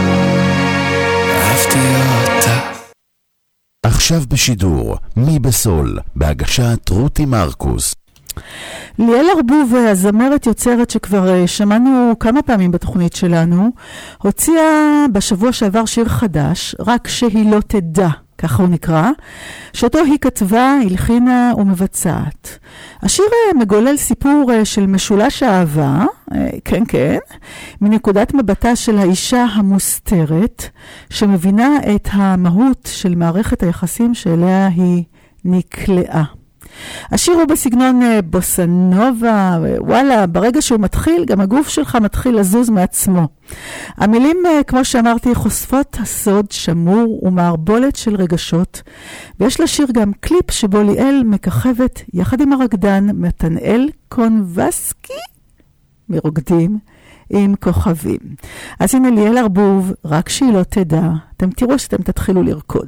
אהבתי אותך. עכשיו בשידור, מי בסול, בהגשת רותי מרקוס. ליאל ארבוב, הזמרת יוצרת שכבר שמענו כמה פעמים בתוכנית שלנו, הוציאה בשבוע שעבר שיר חדש, רק שהיא לא תדע, ככה הוא נקרא, שאותו היא כתבה, הלחינה ומבצעת. השיר מגולל סיפור של משולש האהבה, כן כן, מנקודת מבטה של האישה המוסתרת, שמבינה את המהות של מערכת היחסים שאליה היא נקלעה. השיר הוא בסגנון בוסנובה, וואלה, ברגע שהוא מתחיל, גם הגוף שלך מתחיל לזוז מעצמו. המילים, כמו שאמרתי, חושפות הסוד שמור ומערבולת של רגשות, ויש לשיר גם קליפ שבו ליאל מככבת יחד עם הרקדן מתנאל קונבסקי מרוקדים עם כוכבים. אז הנה ליאל ארבוב, רק שהיא לא תדע, אתם תראו שאתם תתחילו לרקוד.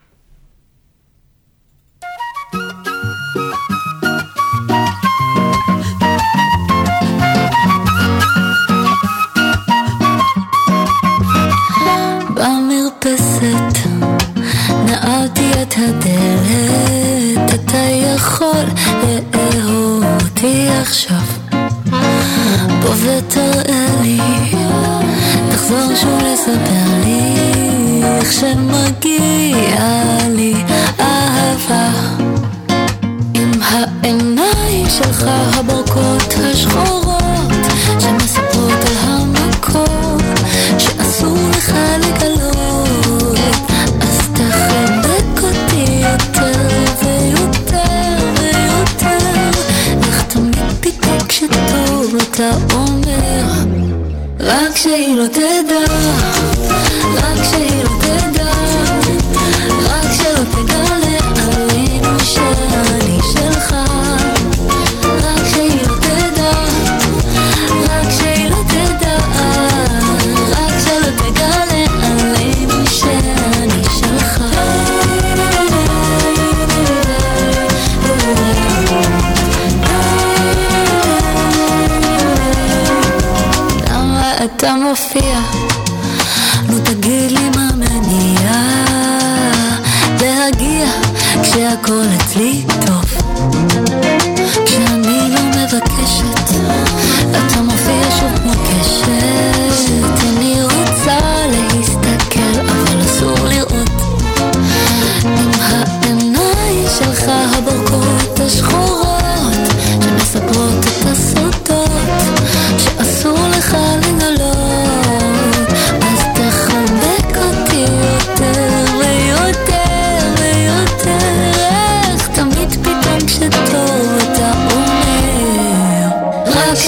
במרפסת נעלתי את הדלת, אתה יכול לאהוב אותי עכשיו, בוא ותראה לי, תחזור שוב לספר לי איך שמגיע לי אהבה, עם העיניים שלך הבורקות השחורות שמספרות על המקום שאסור לך לגלות, אז תחבק אותי יותר ויותר ויותר, איך תמיד פתאום כשטוב אתה אומר רק שהיא לא תדע, רק שהיא לא תדע, רק שלא תגלה עלינו שאני שלך, רק שהיא לא תדע, רק שהיא לא תדע, רק שלא תגלה עלינו שאני שלך. למה אתה מופיע? נו תגיד לי מה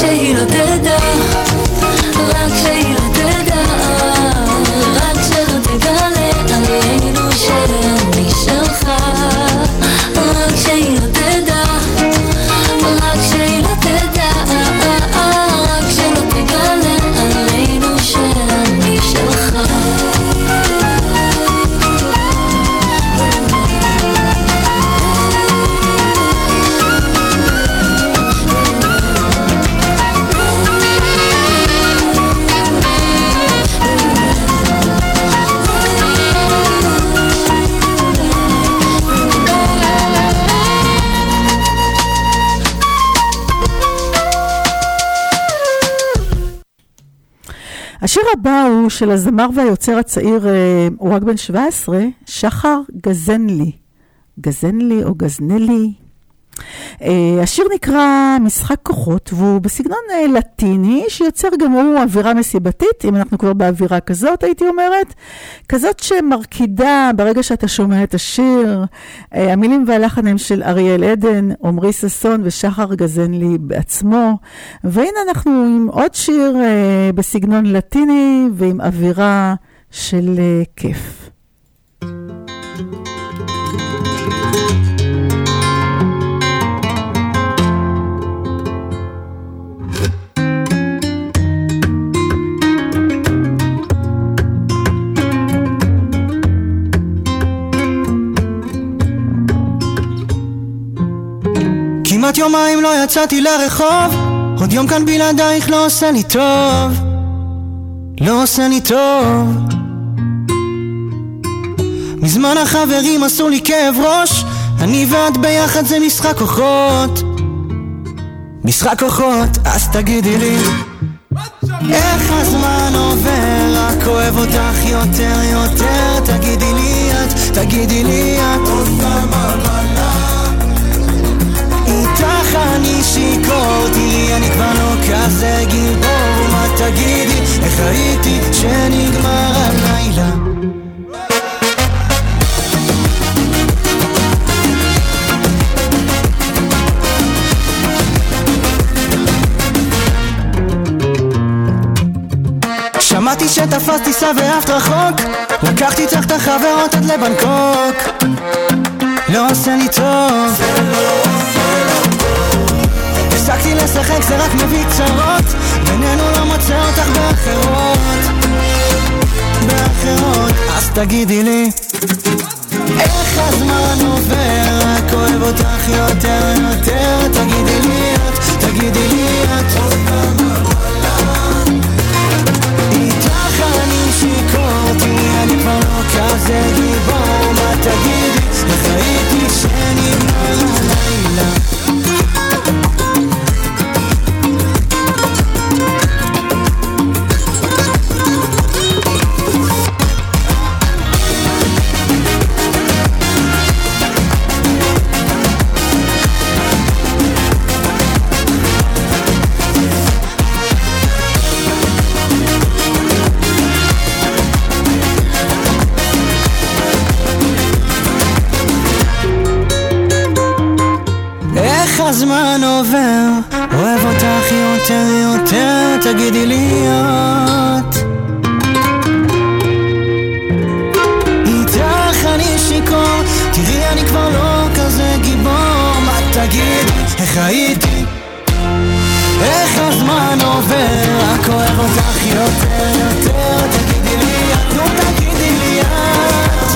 שהיא לא תדע, רק שהיא לא תדע, רק שלא תגלה עלינו שאני שלך, רק שהיא לא תדע, רק שהיא לא תדע, רק שלא תגלה עלינו שאני שלך. השיר הבא הוא של הזמר והיוצר הצעיר, הוא רק בן 17, שחר גזנלי. גזנלי או גזנלי. השיר נקרא משחק כוחות, והוא בסגנון לטיני, שיוצר גם הוא אווירה מסיבתית, אם אנחנו כבר באווירה כזאת, הייתי אומרת, כזאת שמרקידה ברגע שאתה שומע את השיר. המילים והלחן הם של אריאל עדן, עומרי ששון ושחר גזנלי בעצמו, והנה אנחנו עם עוד שיר בסגנון לטיני, ועם אווירה של כיף. כמעט יומיים לא יצאתי לרחוב, עוד יום כאן בלעדייך לא עושה לי טוב, לא עושה לי טוב. מזמן החברים עשו לי כאב ראש, אני ואת ביחד זה משחק כוחות, משחק כוחות. אז תגידי לי איך הזמן עובר, רק אוהב אותך יותר יותר. תגידי לי את, תגידי לי את, עוד פעם הבנה איתך אני שיקור, תראי אני כבר לא כזה גיבור. מה תגידי, איך הייתי שנגמר הלילה? שמעתי שתפסת טיסה ואהבת רחוק, לקחתי צריך את החברות עד לבנקוק, לא עושה לי טוב, הפסקתי לשחק זה רק מביא צרות, בינינו לא מוצא אותך באחרות, באחרות. אז תגידי לי איך הזמן עובר, רק אוהב אותך יותר יותר. תגידי לי את, תגידי לי את, עוד פעם הבעלה איתך אני שיקור, תראי אני כבר לא כזה גיבור. מה תגידי, איך הייתי שנגמר הלילה? הזמן עובר, אוהב אותך יותר יותר. תגידי לי את, איתך אני שיקור, תראי אני כבר לא כזה גיבור. מה תגידי, איך הייתי, איך הזמן עובר, רק אוהב אותך יותר יותר. תגידי לי את, נו תגידי לי את,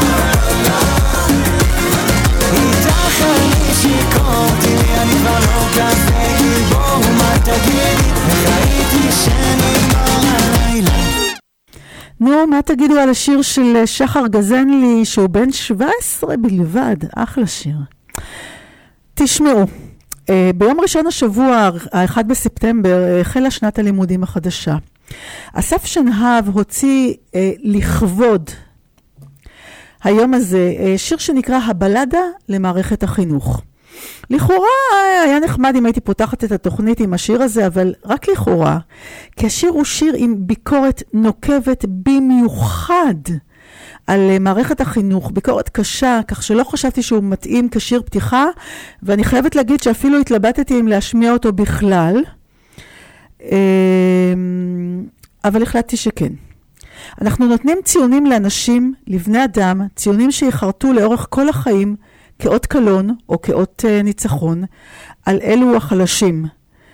איתך אני שיקור, תראי אני כבר לא כזה גיבור. מה תגידי, איך הייתי שנגמר הלילה? נו, מה תגידו על השיר של שחר גזנלי, שהוא בן 17 בלבד? אחלה שיר. תשמעו, ביום ראשון השבוע, ה-1 בספטמבר, החלה שנת הלימודים החדשה. אסף שנהב הוציא לכבוד היום הזה שיר שנקרא הבלדה למערכת החינוך. לכאורה היה נחמד אם הייתי פותחת את התוכנית עם השיר הזה, אבל רק לכאורה, כי השיר הוא שיר עם ביקורת נוקבת במיוחד על מערכת החינוך, ביקורת קשה, כך שלא חשבתי שהוא מתאים כשיר פתיחה, ואני חייבת להגיד שאפילו התלבטתי אם להשמיע אותו בכלל, אבל החלטתי שכן. אנחנו נותנים ציונים לאנשים, לבני אדם, ציונים שיחרטו לאורך כל החיים כאות קלון או כאות ניצחון, על אלו החלשים.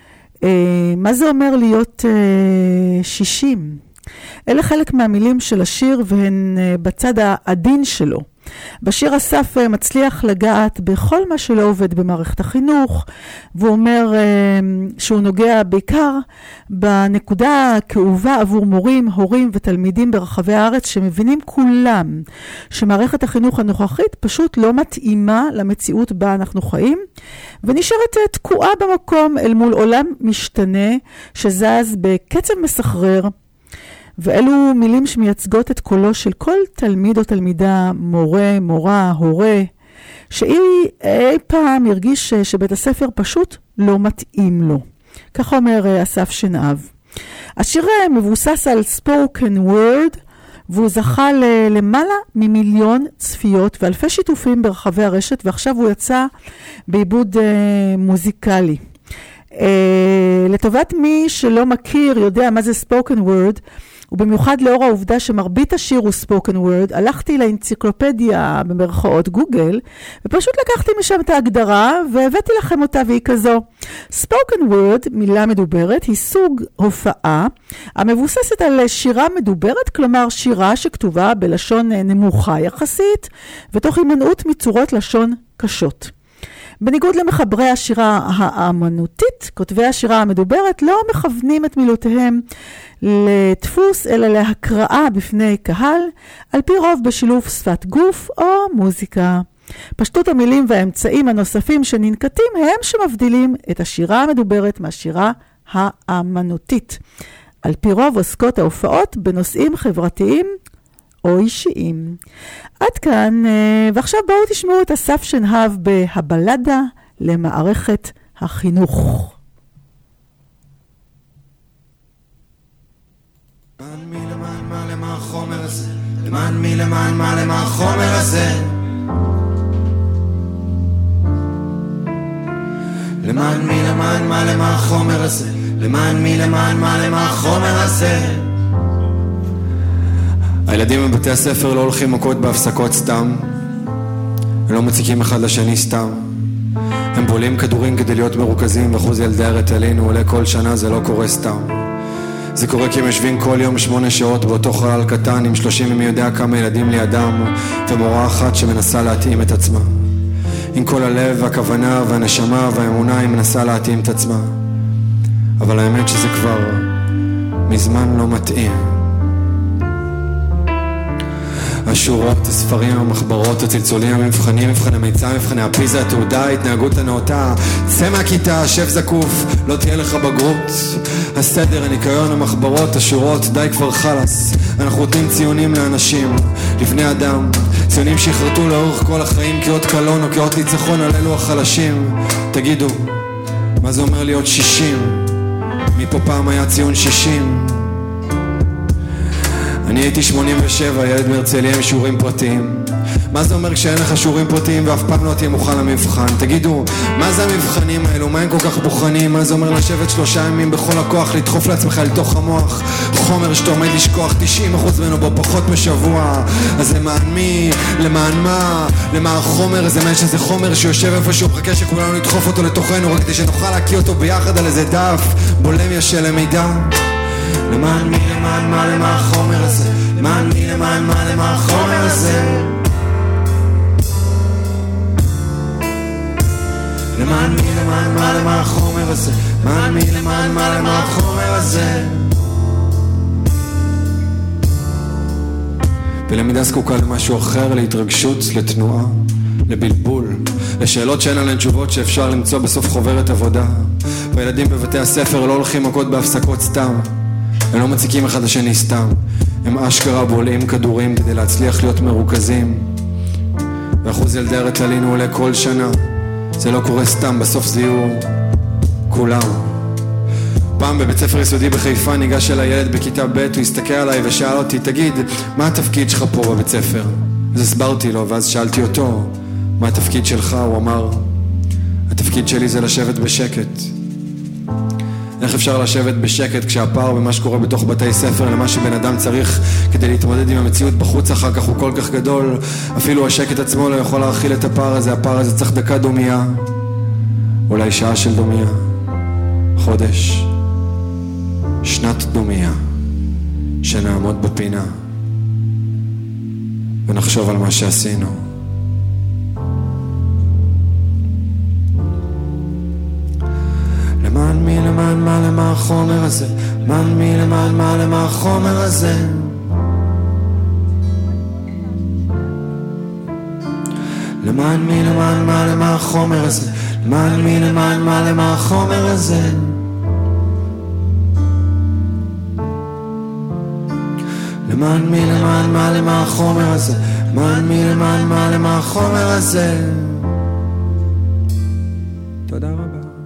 מה זה אומר להיות 60? אלה חלק מהמילים של השיר והן בצד העדין שלו. בשיר אסף מצליח לגעת בכל מה שלא עובד במערכת החינוך, והוא אומר שהוא נוגע בעיקר בנקודה הכאובה עבור מורים, הורים ותלמידים ברחבי הארץ שמבינים כולם שמערכת החינוך הנוכחית פשוט לא מתאימה למציאות בה אנחנו חיים, ונשארת תקועה במקום אל מול עולם משתנה שזז בקצב מסחרר, ואלו מילים שמייצגות את קולו של כל תלמיד או תלמידה, מורה, מורה, הורה, שאי פעם הרגיש שבית הספר פשוט לא מתאים לו. כך אומר אסף שנהב. השיר מבוסס על spoken word, והוא זכה למעלה ממיליון צפיות ואלפי שיתופים ברחבי הרשת, ועכשיו הוא יצא בעיבוד מוזיקלי. לטובת מי שלא מכיר, יודע מה זה spoken word, ובמיוחד לאור העובדה שמרבית השיר הוא spoken word, הלכתי לאנציקלופדיה במרכאות גוגל, ופשוט לקחתי משם את ההגדרה, והבאתי לכם אותה, והיא כזו. spoken word, מילה מדוברת, היא סוג הופעה, המבוססת על שירה מדוברת, כלומר שירה שכתובה בלשון נמוכה יחסית, ותוך הימנעות מצורות לשון קשות. בניגוד למחברי השירה האמנותית, כותבי השירה המדוברת לא מכוונים את מילותיהם לדפוס, אלא להקראה בפני קהל, על פי רוב בשילוב שפת גוף או מוזיקה. פשטות המילים והאמצעים הנוספים שננקטים הם שמבדילים את השירה המדוברת מהשירה האמנותית. על פי רוב עוסקות ההופעות בנושאים חברתיים או אישיים. עד כאן, ועכשיו בואו תשמעו את אסף שנהב בהבלדה למערכת החינוך. למען מי, למען מה, למה החומר הזה? למען מי, למען מה, למה החומר הזה? למען מי, למען מה, למה החומר הזה? למען מי, למען מה, למה החומר הזה? הילדים בבתי הספר לא הולכים מכות בהפסקות סתם, הם לא מציקים אחד לשני סתם, הם בולים כדורים כדי להיות מרוכזים, ואחוז ילדי הרטלינו עולה כל שנה, זה לא קורה סתם. זה קורה כי הם יושבים כל יום 8 שעות באותו חלל קטן עם 30 ומי יודע כמה ילדים לידם, ומורה אחת שמנסה להתאים את עצמה. עם כל הלב והכוונה והנשמה והאמונה היא מנסה להתאים את עצמה, אבל האמת שזה כבר מזמן לא מתאים. השורות, הספרים, המחברות, הצלצולים, המבחנים, מבחני מיצה, מבחני הפיזה, התעודה, ההתנהגות הנאותה, צא מהכיתה, שב זקוף, לא תהיה לך בגרות. הסדר, הניקיון, המחברות, השורות, די כבר חלס. אנחנו נותנים ציונים לאנשים, לבני אדם, ציונים שיחרטו לאורך כל החיים כאות קלון או כאות ניצחון על אלו החלשים. תגידו, מה זה אומר להיות 60? מפה פעם היה ציון 60. אני הייתי 87, ילד מהרצליה עם שיעורים פרטיים. מה זה אומר כשאין לך שיעורים פרטיים ואף פעם לא תהיה מוכן למבחן? תגידו, מה זה המבחנים האלו? מה הם כל כך בוחנים? מה זה אומר לשבת 3 ימים בכל הכוח, לדחוף לעצמך לתוך המוח חומר שאתה עומד לשכוח 90% ממנו בו פחות משבוע? אז למען מי? למען מה? למען החומר? זה מעין שזה חומר שיושב איפשהו, מחכה שכולנו נדחוף אותו לתוכנו רק כדי שנוכל להקיא אותו ביחד על איזה דף בולמיה של למידה. למען מי, למען מה, למה החומר הזה? למען מי, למען מה, למה החומר הזה? למען מי, למען מה, למה החומר הזה? למען מי, למען מה, למה החומר הזה? ולמידה זקוקה למשהו אחר, להתרגשות, לתנועה, לבלבול, לשאלות שאין עליהן תשובות שאפשר למצוא בסוף חוברת עבודה. והילדים בבתי הספר לא הולכים מכות בהפסקות סתם, הם לא מציקים אחד לשני סתם, הם אשכרה בולעים כדורים כדי להצליח להיות מרוכזים. ואחוז ילדי הרטלינו עולה כל שנה, זה לא קורה סתם, בסוף זה יהיו כולם. פעם בבית ספר יסודי בחיפה ניגש אל הילד בכיתה ב', הוא הסתכל עליי ושאל אותי, תגיד, מה התפקיד שלך פה בבית ספר? אז הסברתי לו, ואז שאלתי אותו, מה התפקיד שלך? הוא אמר, התפקיד שלי זה לשבת בשקט. איך איך אפשר לשבת בשקט כשהפער במה שקורה בתוך בתי ספר למה שבן אדם צריך כדי להתמודד עם המציאות בחוץ אחר כך הוא כל כך גדול. אפילו השקט עצמו לא יכול להכיל את הפער הזה. הפער הזה צריך דקה דומיה, אולי שעה של דומיה, חודש, שנת דומיה, שנעמוד בפינה ונחשוב על מה שעשינו. למען מי, למען מה, למה החומר הזה? למען מי, למען מה, למה החומר הזה? למען מי, למען מה, למה החומר הזה? למען מי, למען מה, למה החומר הזה? למען מי, למען מה, למה החומר הזה? למען מי, למען מה, למה החומר הזה? תודה רבה.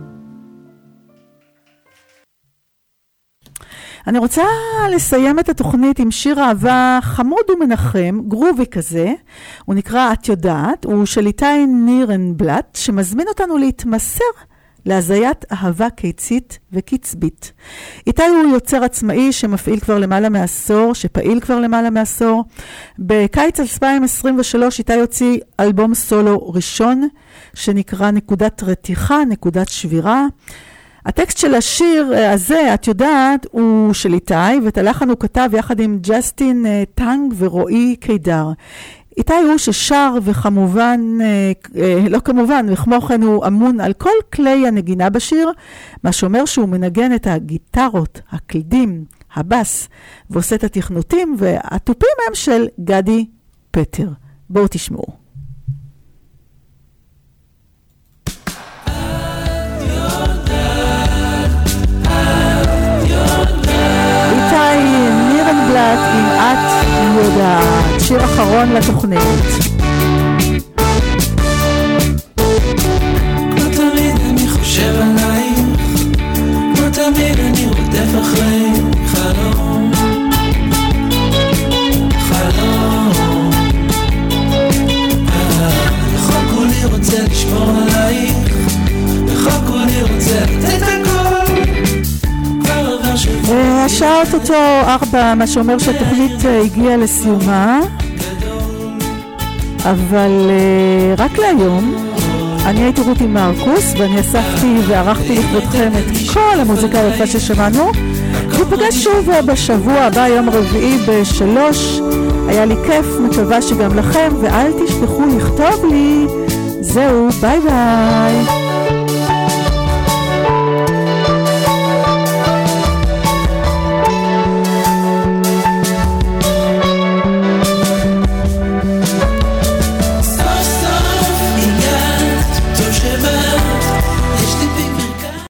אני רוצה לסיים את התוכנית עם שיר אהבה חמוד ומנחם, גרובי כזה. הוא נקרא את יודעת, הוא של איתי נירנבלט, שמזמין אותנו להתמסר להזיית אהבה קיצית וקצבית. איתי הוא יוצר עצמאי שמפעיל כבר למעלה מעשור, שפעיל כבר למעלה מעשור. בקיץ 2023 איתי יוציא אלבום סולו ראשון, שנקרא נקודת רתיחה, נקודת שבירה. הטקסט של השיר הזה, את יודעת, הוא של איתי, ואת הלחן הוא כתב יחד עם ג'סטין טנג ורועי קידר. איתי הוא ששר וכמובן, לא כמובן, וכמו כן הוא אמון על כל כלי הנגינה בשיר, מה שאומר שהוא מנגן את הגיטרות, הקלידים, הבס, ועושה את התכנותים, והטופים הם של גדי פטר. בואו תשמעו. איתי נירנבלט עם את יודעת, שיר אחרון לתוכנית. כמו תמיד אני חושב עלייך, כמו תמיד אני רודף אחרי חלום, חלום. בכל כולי רוצה לשמור עלייך, בכל כולי רוצה לתת הכל. השעה אותו 4, מה שאומר שהתוכנית הגיעה לסיומה, אבל רק להיום. אני הייתי רותי מרקוס ואני אספתי וערכתי לכבודכם את כל המוזיקה היפה ששמענו. ניפגש שוב בשבוע הבא, יום רביעי ב3. היה לי כיף, מקווה שגם לכם, ואל תשכחו לכתוב לי. זהו, ביי ביי.